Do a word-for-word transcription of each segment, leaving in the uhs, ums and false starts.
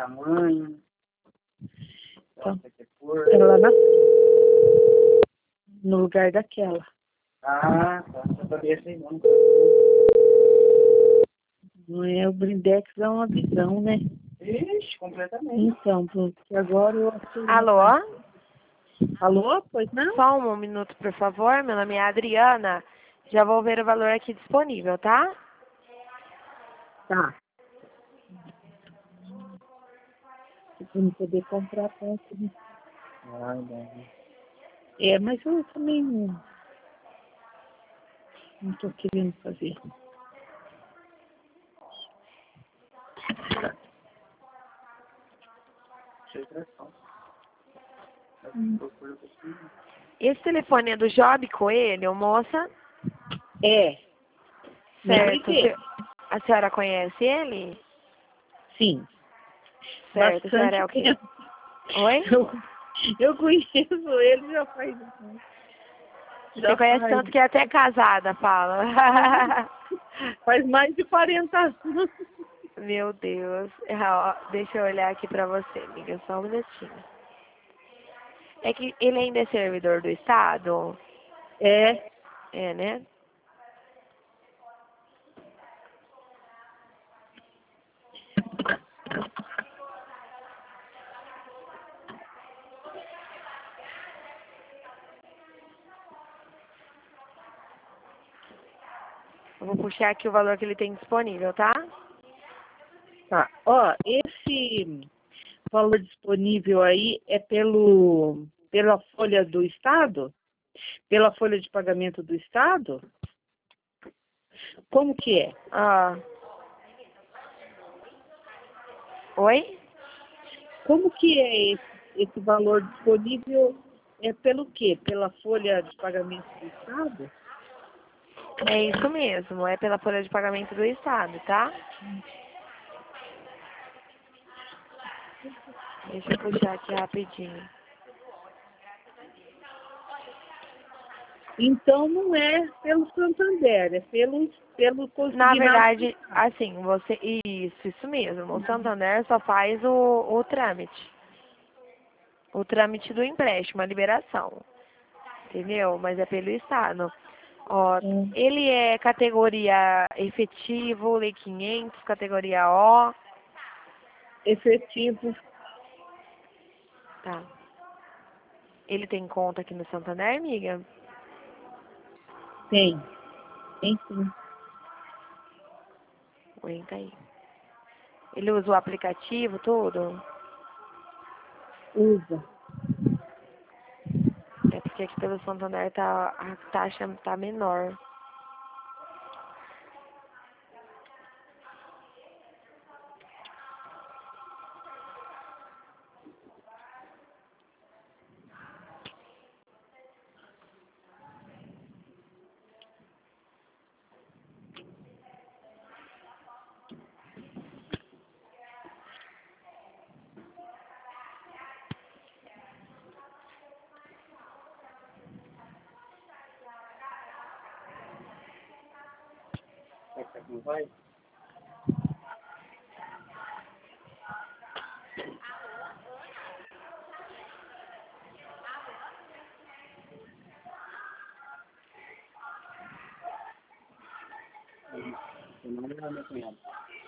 tamanho. Então, Você quer pôr. ela na... no lugar daquela. Ah, tá. Eu sabia assim, não. Não é o blindex, é uma visão, né? Ixi, completamente. Então, porque agora eu achei... Alô? Alô? Pois não? Só um minuto, por favor. Meu nome é Adriana. Já vou ver o valor aqui disponível, tá? Tá. Pra não poder comprar tanto, né? Ah, bom. É, mas eu também não, não tô querendo fazer. Hum. Esse telefone é do Job Coelho, moça? É. Certo. Lembre-se. A senhora conhece ele? Sim. Certo. A senhora é o Bastante quê? tempo. Oi? Eu, eu conheço ele já faz... Já Você conhece faz, tanto que é até casada, fala. faz mais de quarenta anos. Meu Deus. Ah, ó, deixa eu olhar aqui pra você, amiga. Só um minutinho. É que ele ainda é servidor do Estado? É. É, né? Eu vou puxar aqui o valor que ele tem disponível, tá? Tá. Ó, esse valor disponível aí é pelo, pela folha do Estado? Pela folha de pagamento do Estado? Como que é? Ah. Oi? Como que é esse, esse valor disponível? É pelo quê? Pela folha de pagamento do Estado? É isso mesmo, é pela folha de pagamento do Estado, tá? Deixa eu puxar aqui rapidinho. Então não é pelo Santander, é pelo, pelo consignado. Na verdade, assim, você. Isso, isso mesmo. O Santander só faz o, o trâmite. O trâmite do empréstimo, a liberação. Entendeu? Mas é pelo Estado. Ó, Hum. ele é categoria efetivo, lei quinhentos, categoria O. Efetivo. Tá. Ele tem conta aqui no Santander, amiga? Tem. Tem sim. Aguenta aí. Ele usa o aplicativo, tudo? Usa. É porque aqui pelo Santander tá, a taxa tá menor. Não vai? Não é minha cunhada.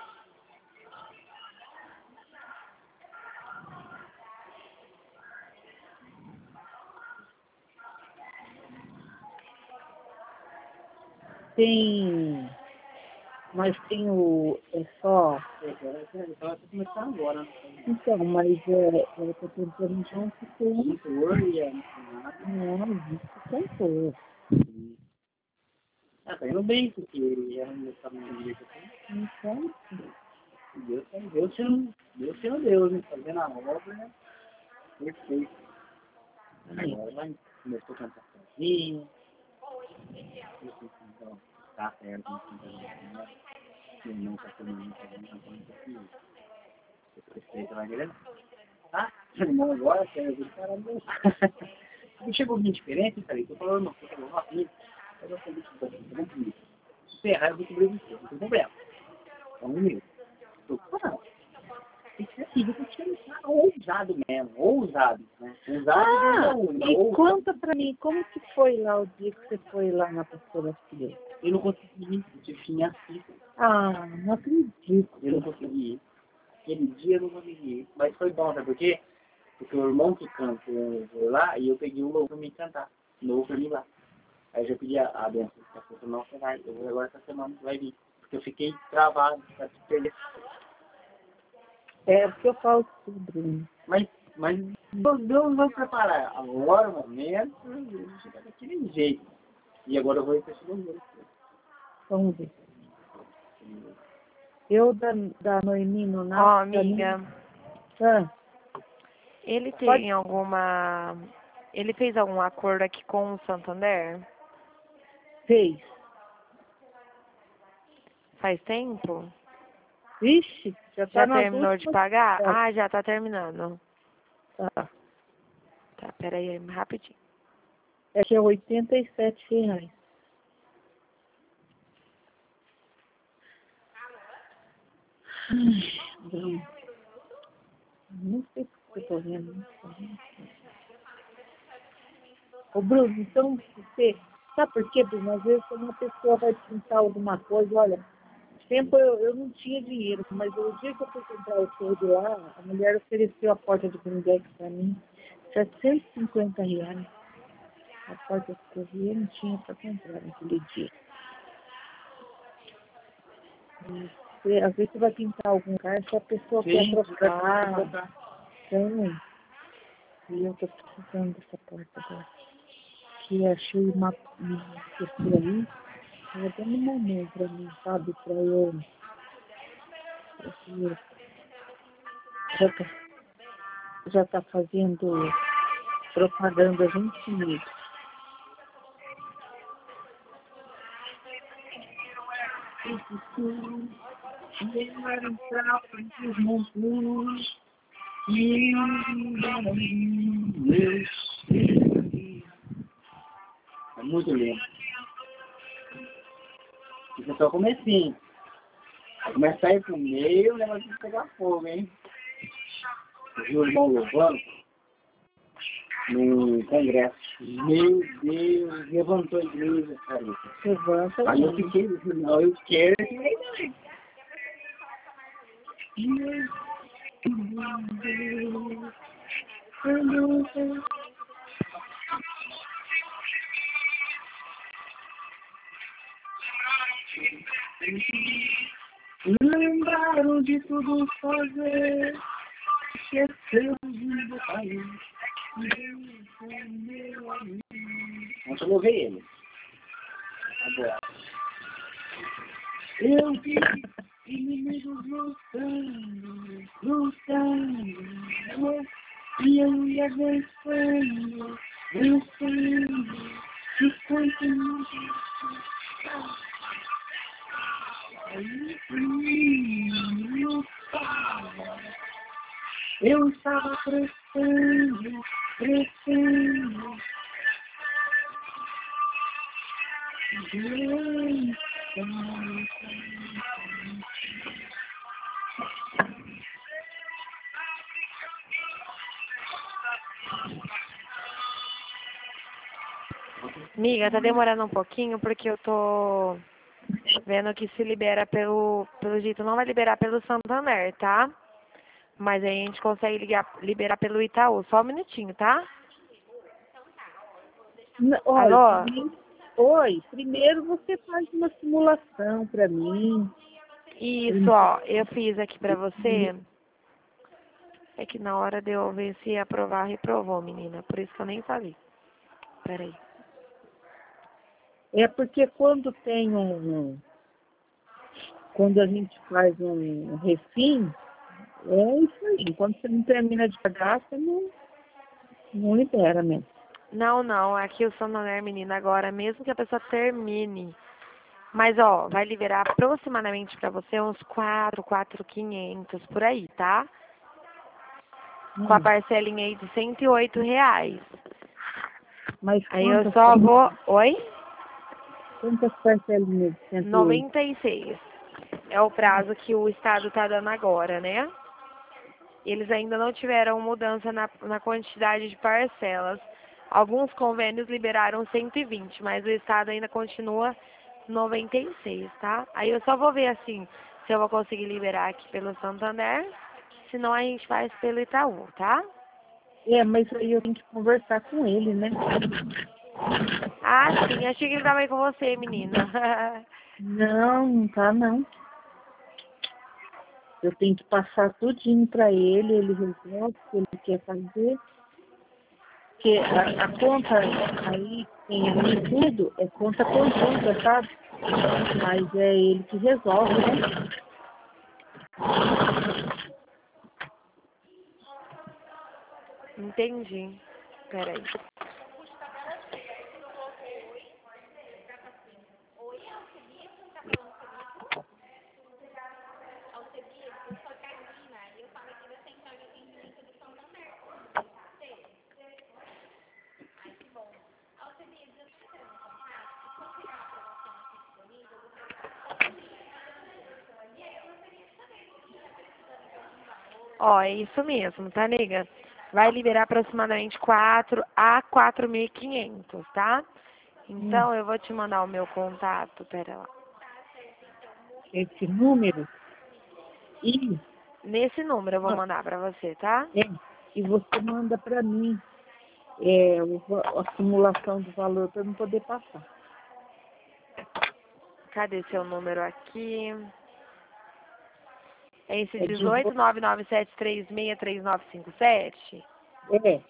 Tem. Mas tem o. É só. Então, vai começar agora. Então, mas é. Eu tô tentando então se tem. Cantor e a Não, existe cantor. Ah, tá indo bem, porque era um meu tamanho de jeito assim. Então, Deus, Deus sendo Deus, sendo Deus, né? Fazendo a obra, né? Perfeito. Agora vai, começou a cantar sozinho. Então, tá certo, não tem problema. Se não tá tomando, tá cantando sozinho. O prefeito vai querer. Tá? Irmão, agora, quero ver o cara meu. Não chegou alguém diferente, cara? Tô falando, não, tô falando, nossa, amigo. Eu vou fazer isso, tá bom comigo. Se errar, eu vou cobrir você, não tem problema. Então, um minuto. Tô falando. Tem que ser assim, usado mesmo, ou usado, né? Usado Ah, não, e ou conta pra mim, como que foi lá o dia que você foi lá na pastora Filha? eu não consegui ir, eu tive minha filha, Ah, não acredito. eu não consegui ir. Aquele dia eu não consegui ir, mas foi bom, sabe por quê? Porque o irmão que canta foi lá e eu peguei o louvor pra me cantar, novo pra mim lá. Aí eu já pedi a, a benção, que essa semana você vai, eu vou agora essa semana, você vai vir. Porque eu fiquei travado, pra te perder. É, porque eu falo sobre. Mas, mas Deus, Deus vai preparar agora o momento, eu vou chegar daquele jeito. E agora eu vou ir para esse louvor. Vamos ver. Eu da, da Noemi no Ó, Nato. amiga, Ah, ele pode- tem alguma... Ele fez algum acordo aqui com o Santander? fez. Faz tempo? Vixe, já tá Já nas terminou de últimas. pagar? É, Ah, já tá terminando. tá. Tá, peraí, rapidinho. É que é oitenta e sete reais. Ai, Bruno. Não sei o que eu tô vendo. Não tô vendo. Ô, Bruno, então você. Sabe por quê, Bruno? Às vezes quando uma pessoa vai pintar alguma coisa, olha, tempo eu, eu não tinha dinheiro, mas o dia que eu fui comprar o todo lá, a mulher ofereceu a porta de Grindex pra mim, setecentos e cinquenta reais. A porta de correia não tinha para comprar naquele dia. E, você, às vezes você vai pintar algum lugar, se a pessoa Sim, quer trocar, trocar. então, e eu tô precisando dessa porta agora. Que achei uma, uma pessoa aí, ela dando uma mão pra mim, sabe, pra eu, porque já tá, já tá fazendo propaganda junto comigo. É muito lindo. Isso é só o comecinho. Vai começar a ir pro meio, o negócio vai pegar fogo, hein? Eu vi o irmão louvando no congresso. Meu Deus, levantou a igreja, cara. Levanta Aí eu aí. fiquei, não, eu quero esse meio também. Lembraram de tudo fazer, esqueceu do país. Vamos louvar ele. Agora. Eu vi inimigos lutando, lutando, e eu ia vencendo, vencendo, e continuando. Eu estava, eu estava crescendo, crescendo. Amiga, tá demorando um pouquinho porque eu tô vendo que se libera pelo, pelo jeito, não vai liberar pelo Santander, tá? Mas aí a gente consegue ligar, liberar pelo Itaú. Só um minutinho, tá? N- Olha, Alô? primeiro- oi, primeiro você faz uma simulação para mim. Isso, ó, eu fiz aqui pra você. É que na hora de eu ver se ia aprovar, reprovou, menina. Por isso que eu nem falei. Peraí. É porque quando tem um, um- quando a gente faz um refim, é isso aí. Quando você não termina de pagar, você não, não libera mesmo. Não, não, aqui o Santander, menina, agora, mesmo que a pessoa termine. Mas, ó, vai liberar aproximadamente pra você uns quatro, quatro mil e quinhentos por aí, tá? Com a Hum, parcelinha aí de cento e oito reais. mas Aí eu quantas, só vou... Oi? quantas parcelinhas de cento e oito? noventa e seis. É o prazo que o Estado tá dando agora, né? eles ainda não tiveram mudança na, na quantidade de parcelas. Alguns convênios liberaram cento e vinte, mas o Estado ainda continua noventa e seis, tá? Aí eu só vou ver assim se eu vou conseguir liberar aqui pelo Santander, senão a gente faz pelo Itaú, tá? É, mas aí eu tenho que conversar com ele, né? Ah, sim, achei que ele tava aí com você, menina. Não, não tá não. Eu tenho que passar tudinho para ele, ele resolve o que ele quer fazer. Porque a, a conta aí, tem ali tudo, é conta conjunta, sabe? Mas é ele que resolve, né? Entendi. Peraí. Ó, é isso mesmo, tá, nega? Vai liberar aproximadamente quatro a quatro mil e quinhentos, tá? Hum, Então, eu vou te mandar o meu contato, pera lá. esse número e, Nesse número eu vou ó, mandar pra você, tá? é, e você manda para mim é, o, va- a simulação do valor para eu não poder passar. Cadê seu número aqui? É esse É dezoito, dezoito, nove nove sete três seis, três nove cinco sete? é,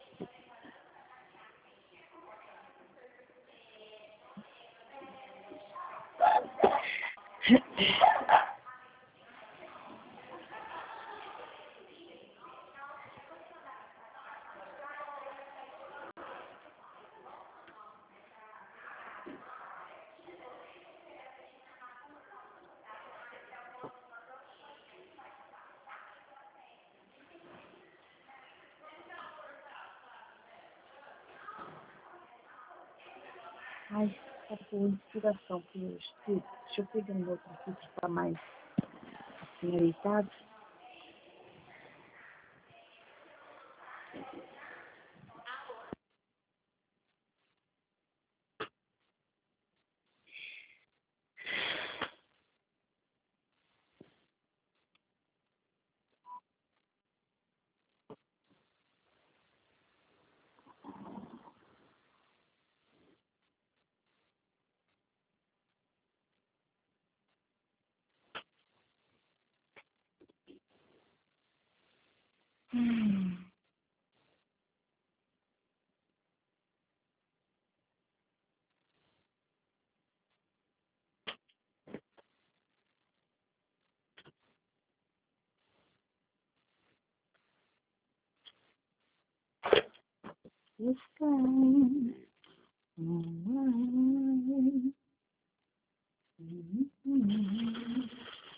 ai, tá com inspiração para hoje. Tudo. Deixa eu pegar um outro aqui que está mais deitado. Hum. Está. Hum. Hum.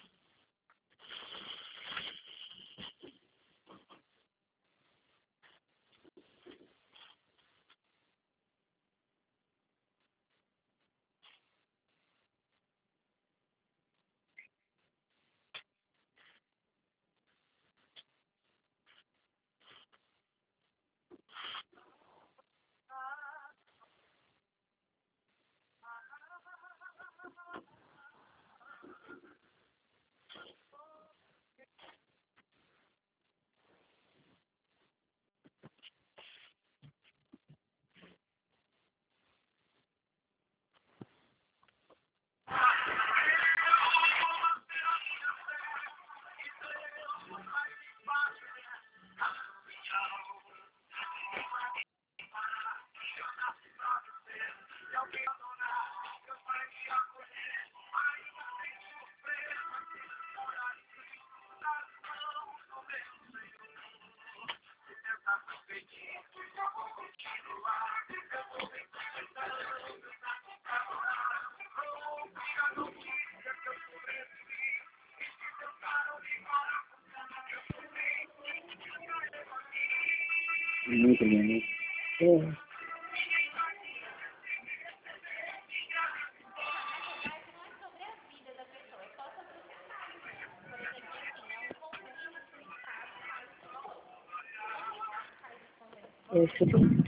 Muito bem, né? É. Esse aqui.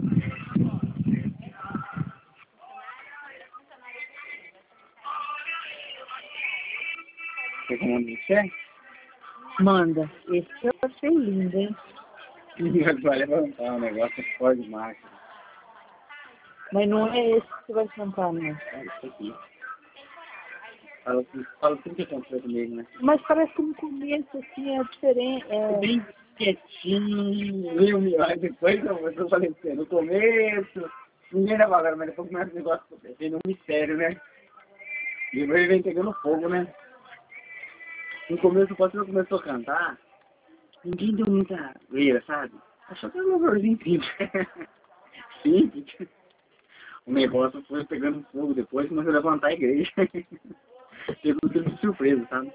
Você comanda o cheque? Manda. Esse eu achei lindo, hein? Vai levantar um negócio fora de marca. Mas não é esse que você vai comprar, não. É isso aqui. Fala, fala tudo que aconteceu comigo, né? Mas parece que no começo, assim, é diferente. É... Bem quietinho, meio milhões depois, eu, eu falei assim, no começo, ninguém dava agora, mas depois começa o negócio, tem um mistério, né? E depois vem pegando fogo, né? No começo, quando eu começou a cantar, ninguém deu muita leira, sabe? Achou que era um louvorzinho simples. Simples. O negócio foi pegando fogo depois, começou a levantar a igreja. Pegou tudo de surpresa, sabe?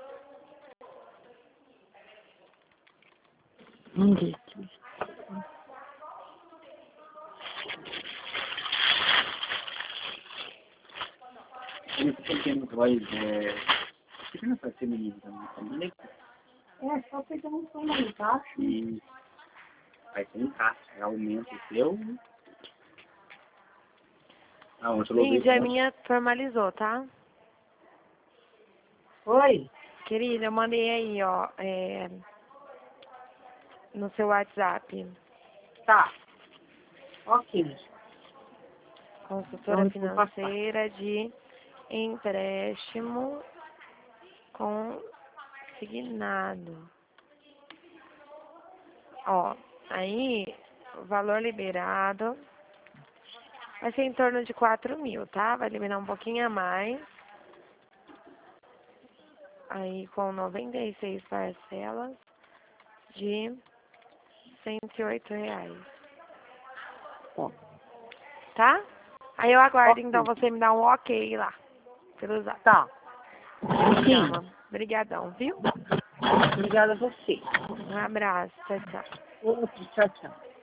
Vamos ver aqui. Isso pequeno voz, é... Por que não faz feminino também? É, só pegar um som lá embaixo. E aí você encaixa, aumenta o seu. Ah, onde eu Cindy, a minha formalizou, tá? Oi? Querida, eu mandei aí, ó, é, no seu WhatsApp. Tá. Ok. Consultora Então, eu vou passar. financeira de empréstimo consignado. Ó, aí, o valor liberado vai ser em torno de quatro mil, tá? Vai liberar um pouquinho a mais. Aí, com noventa e seis parcelas de cento e oito reais. Tá. Tá? Aí eu aguardo, Ok. então, você me dá um ok lá. Pelo zap. Tá. Sim. Sim. Obrigadão, viu? Obrigada a você. Um abraço. Tchau, tchau. Outro, tchau, tchau.